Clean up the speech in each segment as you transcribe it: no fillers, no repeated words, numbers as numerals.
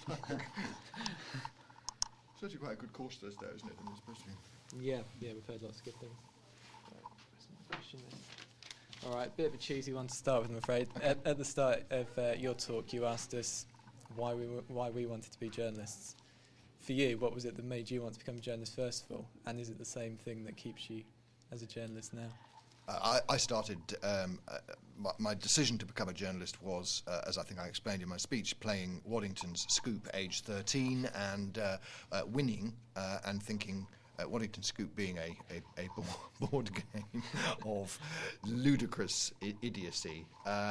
It's actually quite a good course those days, isn't it? It's supposed to be. Yeah, we've heard lots of good things. Question list. All right, bit of a cheesy one to start with, I'm afraid. At the start of your talk, you asked us why we wanted to be journalists. For you, what was it that made you want to become a journalist first of all? And is it the same thing that keeps you as a journalist now? I started, my decision to become a journalist was, as I think I explained in my speech, playing Waddington's Scoop age 13 and winning and thinking, Waddington Scoop being a board game of ludicrous idiocy.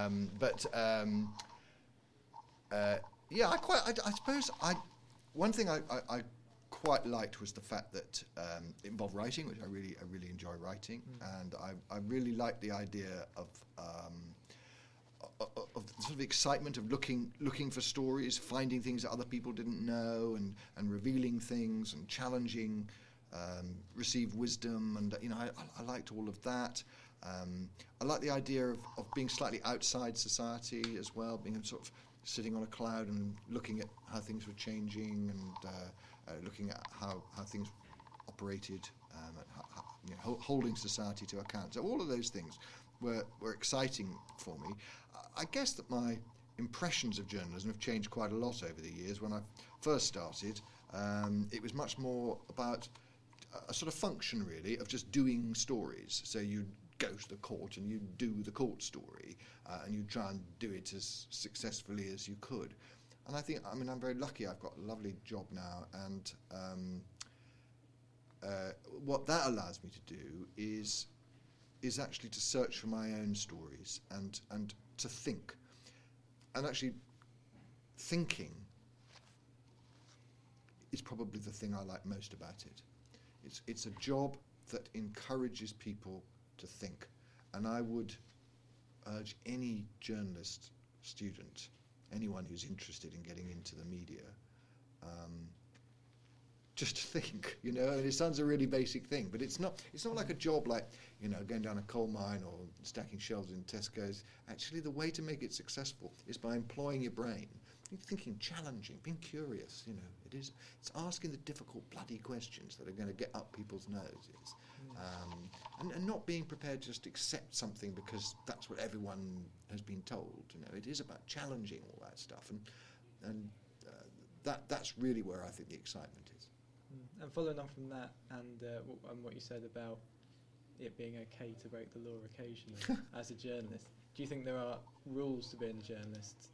One thing I quite liked was the fact that it involved writing, which I really enjoy writing, and I really liked the idea of the sort of excitement of looking for stories, finding things that other people didn't know, and revealing things and challenging received wisdom, and I liked all of that. I like the idea of being slightly outside society as well, being sort of sitting on a cloud and looking at how things were changing and looking at how things operated, holding society to account. So all of those things were exciting for me. I guess that my impressions of journalism have changed quite a lot over the years. When I first started, it was much more about a sort of function, really, of just doing stories. So you'd go to the court and you'd do the court story and you'd try and do it as successfully as you could. And I'm very lucky. I've got a lovely job now, and what that allows me to do is actually to search for my own stories and to think. And actually, thinking is probably the thing I like most about it. It's a job that encourages people to think, and I would urge any journalist student, anyone who's interested in getting into the media, just to think, and it sounds a really basic thing, but it's not like a job like, going down a coal mine or stacking shelves in Tesco's. Actually, the way to make it successful is by employing your brain, thinking, challenging, being curious, it's asking the difficult bloody questions that are going to get up people's noses, and not being prepared to just accept something because that's what everyone has been told. It is about challenging all that stuff, and that's really where I think the excitement is. And following on from that, and what you said about it being okay to break the law occasionally as a journalist, do you think there are rules to being a journalist